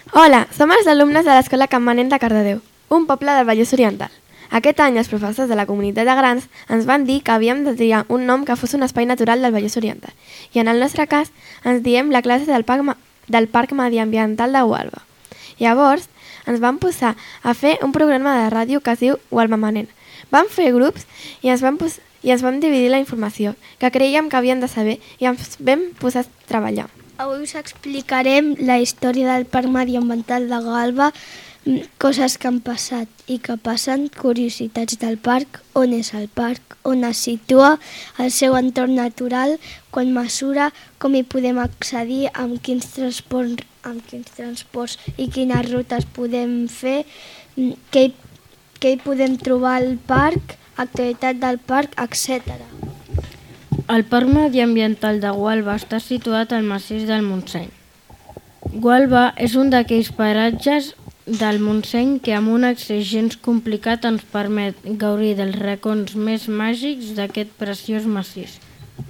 Hola, som els alumnes de l'Escola Can Manent de Cardedeu, un poble del Vallès Oriental. Aquest any els professors de la comunitat de grans ens van dir que havíem de triar un nom que fos un espai natural del Vallès Oriental i en el nostre cas ens diem la classe del Parc Mediambiental de Gualba. Llavors ens vam posar a fer un programa de ràdio que es diu Gualba Manent. Vam fer grups i ens vam dividir la informació que creiem que havíem de saber i ens vam posar a treballar. Avui us explicarem la història del Parc Mediambiental de Gualba, coses que han passat i que passen, curiositats del parc, on és el parc, on es situa, el seu entorn natural, quan mesura, com hi podem accedir, amb quins transports i quines rutes podem fer, què hi podem trobar al parc, activitat del parc, etc. El Parc Mediambiental de Gualba està situat al massís del Montseny. Gualba és un d'aquells paratges del Montseny que amb un accés gens complicat ens permet gaudir dels racons més màgics d'aquest preciós massís.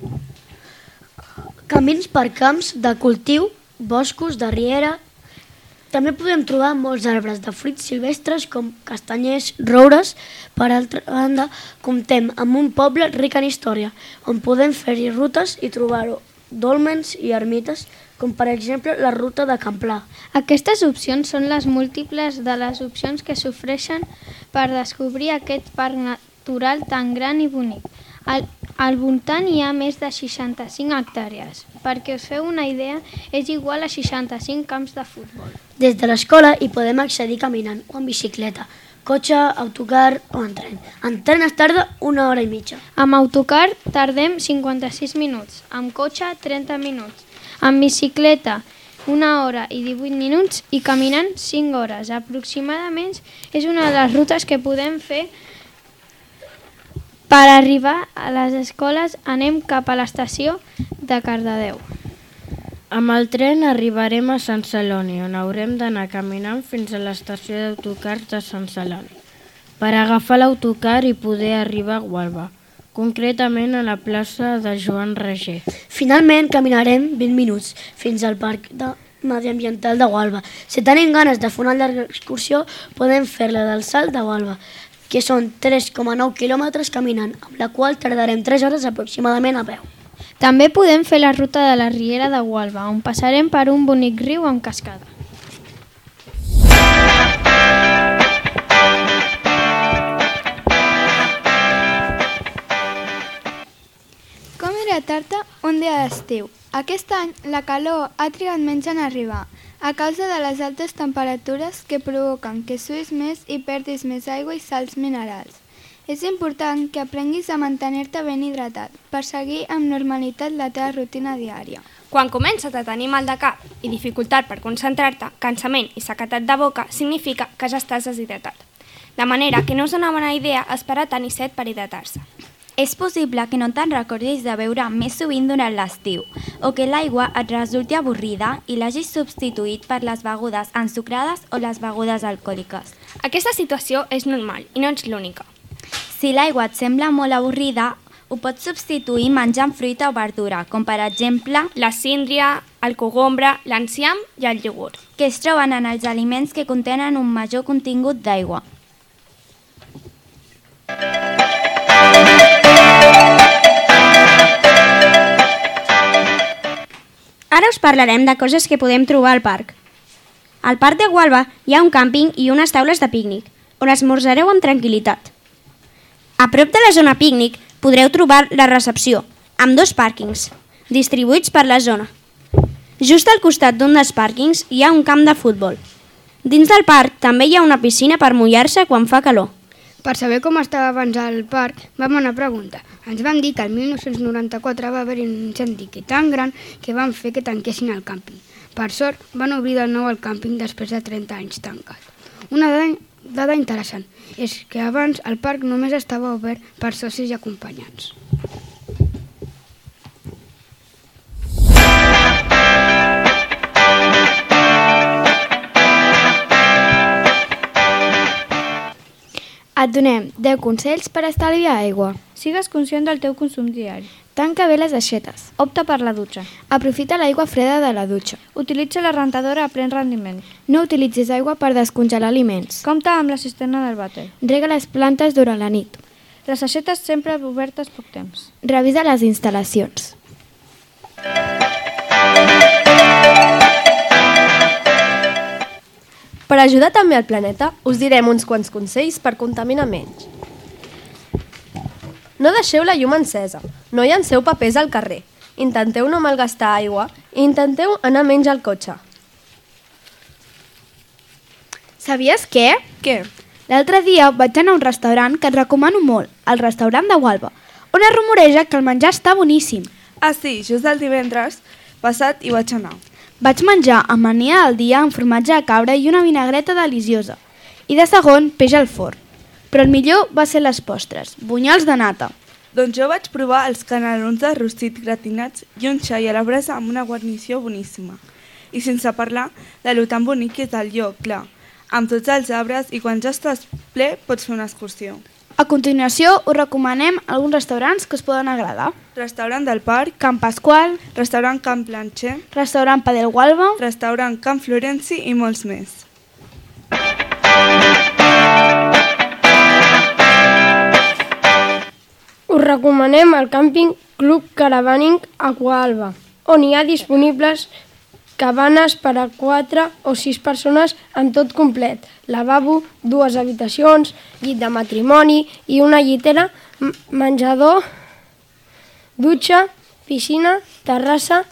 Camins per camps de cultiu, boscos de riera. També podem trobar molts arbres de fruits silvestres com castanyers, roures. Per altra banda, comptem amb un poble ric en història, on podem fer-hi rutes i trobar-ho dòlmens i ermites, com per exemple la ruta de Can Pla. Aquestes opcions són les múltiples de les opcions que s'ofereixen per descobrir aquest parc natural tan gran i bonic. Al voltant hi ha més de 65 hectàrees. Perquè us feu una idea, és igual a 65 camps de futbol. Des de l'escola hi podem accedir caminant o en bicicleta, cotxe, autocar o en tren. En tren es tarda 1 hora i mitja. Amb autocar tardem 56 minuts, amb cotxe 30 minuts, amb bicicleta 1 hora i 18 minuts i caminant 5 hores. Aproximadament és una de les rutes que podem fer. Per arribar a les escoles anem cap a l'estació de Cardedeu. Amb el tren arribarem a Sant Celoni, on haurem d'anar caminant fins a l'estació d'autocars de Sant Celoni, per agafar l'autocar i poder arribar a Gualba, concretament a la plaça de Joan Reger. Finalment caminarem 20 minuts fins al Parc Mediambiental de Gualba. Si tenim ganes de fer una llarga excursió, podem fer-la del Salt de Gualba, que són 3,9 quilòmetres caminant, amb la qual tardarem 3 hores aproximadament a peu. També podem fer la ruta de la Riera de Gualba, on passarem per un bonic riu amb cascada. Com era Tarta un dia d'estiu? Aquest any la calor ha trigat menys en arribar, a causa de les altes temperatures que provoquen que suïs més i perdis més aigua i salts minerals. És important que aprenguis a mantenir-te ben hidratat per seguir amb normalitat la teva rutina diària. Quan comences a tenir mal de cap i dificultat per concentrar-te, cansament i sequedat de boca, significa que ja estàs deshidratat. De manera que no és una bona idea esperar tenir set per hidratar-se. És possible que no te'n recordis de beure més sovint durant l'estiu o que l'aigua et resulti avorrida i l'hagis substituït per les begudes ensucrades o les begudes alcohòliques. Aquesta situació és normal i no ets l'única. Si l'aigua et sembla molt avorrida, ho pots substituir menjant fruita o verdura, com per exemple la síndria, el cogombre, l'enciam i el iogurt, que es troben en els aliments que contenen un major contingut d'aigua. Ara us parlarem de coses que podem trobar al parc. Al Parc de Gualba hi ha un càmping i unes taules de pícnic, on esmorzareu amb tranquil·litat. A prop de la zona pícnic podreu trobar la recepció, amb 2 pàrquings, distribuïts per la zona. Just al costat d'un dels pàrquings hi ha un camp de futbol. Dins del parc també hi ha una piscina per mullar-se quan fa calor. Per saber com estava abans el parc, vam anar a preguntar. Ens van dir que el 1994 va haver-hi un incendi tan gran que van fer que tanquessin el càmping. Per sort, van obrir de nou el càmping després de 30 anys tancat. Una dada interessant és que abans el parc només estava obert per socis i acompanyants. Et donem 10 consells per estalviar aigua. Sigues conscient del teu consum diari. Tanca bé les aixetes. Opta per la dutxa. Aprofita l'aigua freda de la dutxa. Utilitza la rentadora a plen rendiment. No utilitzis aigua per descongelar aliments. Compta amb la cisterna del vàter. Rega les plantes durant la nit. Les aixetes sempre obertes poc temps. Revisa les instal·lacions. Per ajudar també al planeta, us direm uns quants consells per contaminar menys. No deixeu la llum encesa, no llanceu papers al carrer, intenteu no malgastar aigua i intenteu anar menys al cotxe. Sabies què? Què? L'altre dia vaig anar a un restaurant que et recomano molt, el restaurant de Gualba, on es rumoreja que el menjar està boníssim. Ah, sí, just el divendres passat hi vaig anar. Vaig menjar amanida del dia amb formatge de cabra i una vinagreta deliciosa. I de segon, peix al forn. Però el millor va ser les postres, bunyols de nata. Doncs jo vaig provar els canelons de rostit gratinats i un xai a la brasa amb una guarnició boníssima. I sense parlar de lo tan bonic que és el lloc, clar, amb tots els arbres i quan ja estàs ple pots fer una excursió. A continuació, us recomanem alguns restaurants que us poden agradar. Restaurant del Parc, Camp Pasqual, Restaurant Camp Plancher, Restaurant Padel Gualba, Restaurant Camp Florenci i molts més. Us recomanem el càmping Club Caravaning a Gualba, on hi ha disponibles cabanes per a 4 o 6 persones amb tot complet, lavabo, 2 habitacions, llit de matrimoni i una llitera, menjador, dutxa, piscina, terrassa,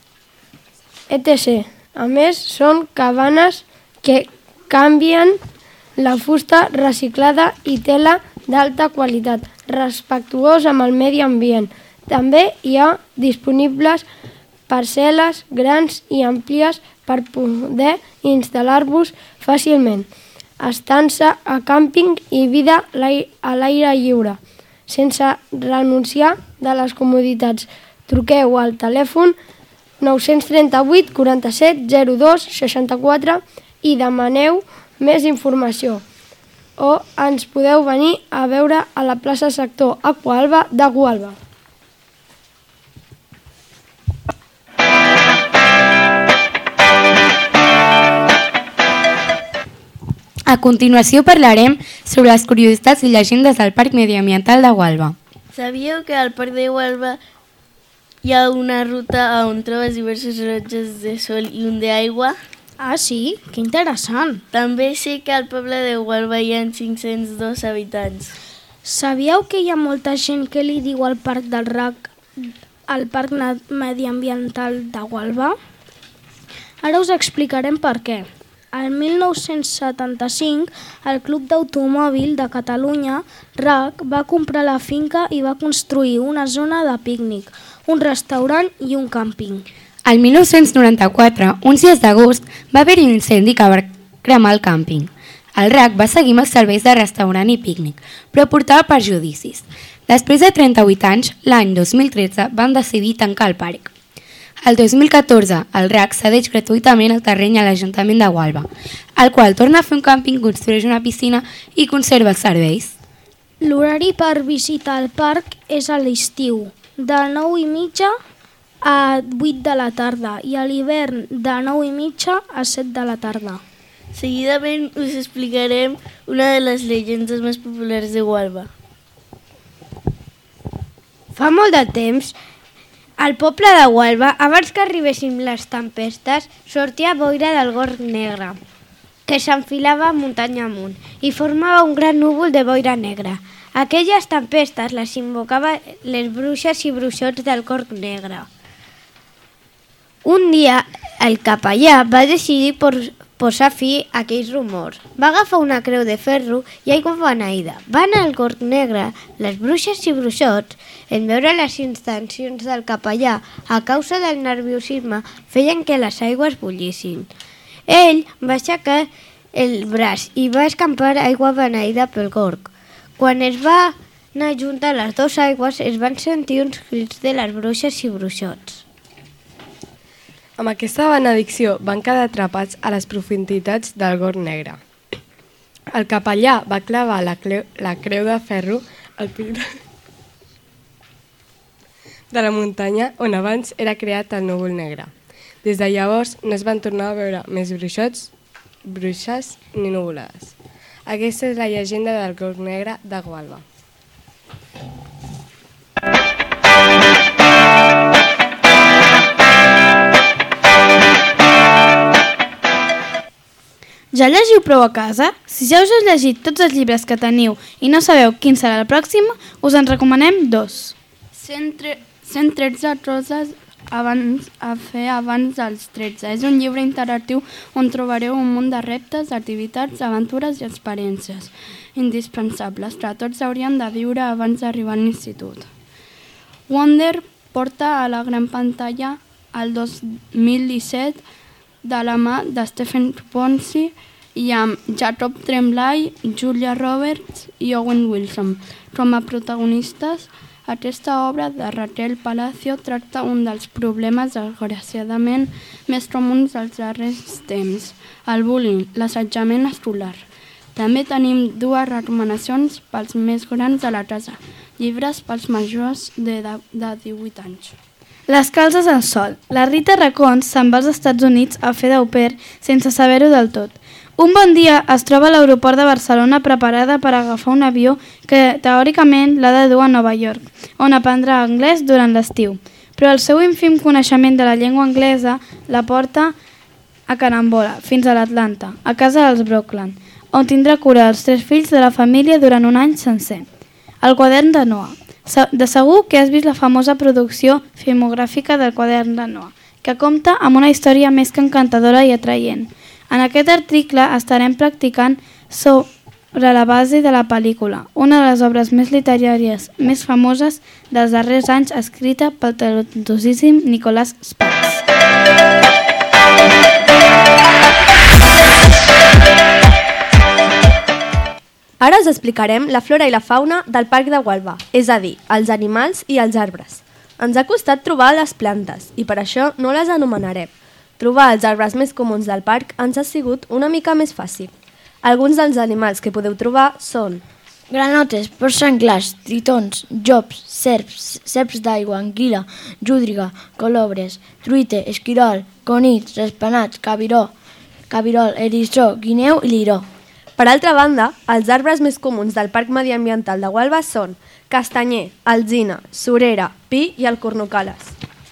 etc. A més, són cabanes que canvien la fusta reciclada i tela d'alta qualitat, respectuós amb el medi ambient. També hi ha disponibles parcel·les grans i àmplies per poder instal·lar-vos fàcilment. Estança a càmping i vida a l'aire lliure, sense renunciar de les comoditats. Truqueu al telèfon 938 47 02 64 i demaneu més informació. O ens podeu venir a veure a la plaça Sector Aqualba de Gualba. A continuació parlarem sobre les curiositats i llegendes del Parc Mediambiental de Gualba. Sabíeu que al Parc de Gualba hi ha una ruta on trobes diversos rellotges de sol i un d'aigua? Ah, sí? Que interessant. També sé que al poble de Gualba hi ha 502 habitants. Sabíeu que hi ha molta gent que li diu al Parc del RAC al Parc Mediambiental de Gualba? Ara us explicarem per què. El 1975, el Club d'Automòbil de Catalunya, RAC, va comprar la finca i va construir una zona de pícnic, un restaurant i un càmping. El 1994, uns dies d'agost, va haver-hi un incendi que va cremar el càmping. El RAC va seguir amb els serveis de restaurant i pícnic, però portava perjudicis. Després de 38 anys, l'any 2013, van decidir tancar el parc. El 2014, el RAC cedeix gratuïtament el terreny a l'Ajuntament de Gualba, el qual torna a fer un càmping, construeix una piscina i conserva els serveis. L'horari per visitar el parc és a l'estiu, de 9:30 a 8 de la tarda i a l'hivern de 9:30 a 7 de la tarda. Seguidament us explicarem una de les llegendes més populars de Gualba. Fa molt de temps, al poble de Gualba, abans que arribessin les tempestes, sortia boira del gorg negre, que s'enfilava muntanya amunt i formava un gran núvol de boira negra. Aquelles tempestes les invocava les bruixes i bruixots del gorg negre. Un dia, el capellà va decidir posar fi a aquells rumors. Va agafar una creu de ferro i aigua beneïda. Van al gorg negre, les bruixes i bruixots, en veure les intencions del capellà a causa del nerviosisme, feien que les aigües bullissin. Ell va aixecar el braç i va escampar aigua beneïda pel gorg. Quan es va anar a juntar les dues aigües, es van sentir uns crits de les bruixes i bruixots. Amb aquesta benedicció van quedar atrapats a les profunditats del gorg negre. El capellà va clavar la creu de ferro al pit de la muntanya on abans era creat el núvol negre. Des de llavors no es van tornar a veure més bruixes ni nuvolades. Aquesta és la llegenda del gorg negre de Gualba. Ja llegiu prou a casa? Si ja us heu llegit tots els llibres que teniu i no sabeu quin serà el pròxim, us en recomanem 2. 113 roses a fer abans dels 13. És un llibre interactiu on trobareu un munt de reptes, activitats, aventures i experiències indispensables que tots haurien de viure abans d'arribar a l'institut. Wonder porta a la gran pantalla el 2017 de la mà de Stephen Ponzi i amb Jacob Tremblay, Julia Roberts i Owen Wilson com a protagonistes. Aquesta obra de Raquel Palacio tracta un dels problemes desgraciadament més comuns dels darrers temps, el bullying, l'assetjament escolar. També tenim 2 recomanacions pels més grans de la casa, llibres pels majors de 18 anys. Les calces al sol. La Rita Racons se'n va als Estats Units a fer d'au pair sense saber-ho del tot. Un bon dia es troba a l'aeroport de Barcelona preparada per agafar un avió que teòricament l'ha de dur a Nova York, on aprendrà anglès durant l'estiu. Però el seu ínfim coneixement de la llengua anglesa la porta a carambola fins a l'Atlanta, a casa dels Brooklyn, on tindrà cura dels 3 fills de la família durant un any sencer. El quadern de Noah. De segur que has vist la famosa producció filmogràfica del quadern de Noah, que compta amb una història més que encantadora i atraient. En aquest article estarem practicant sobre la base de la pel·lícula, una de les obres més literàries més famoses dels darrers anys, escrita pel talentosíssim Nicholas Sparks. Ara us explicarem la flora i la fauna del Parc de Gualba, és a dir, els animals i els arbres. Ens ha costat trobar les plantes i per això no les anomenarem. Trobar els arbres més comuns del parc ens ha sigut una mica més fàcil. Alguns dels animals que podeu trobar són granotes, porcs senglars, tritons, llops, serps d'aigua, anguila, llúdriga, colobres, truita, esquirol, conills, ratpenats, cabirol, eriçó, guineu i liró. Per altra banda, els arbres més comuns del Parc Mediambiental de Gualba són castanyer, alzina, surera, pi i el cornucales.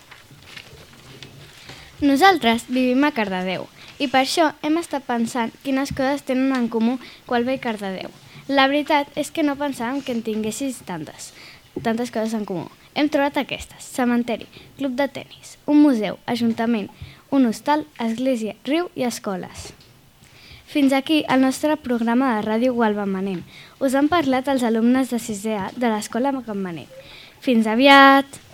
Nosaltres vivim a Cardedeu i per això hem estat pensant quines coses tenen en comú Gualba i Cardedeu. La veritat és que no pensàvem que en tinguessis tantes coses en comú. Hem trobat aquestes: cementeri, club de tennis, un museu, ajuntament, un hostal, església, riu i escoles. Fins aquí el nostre programa de Ràdio Gualba Manent. Us han parlat els alumnes de 6è A de l'Escola Can Manent. Fins aviat!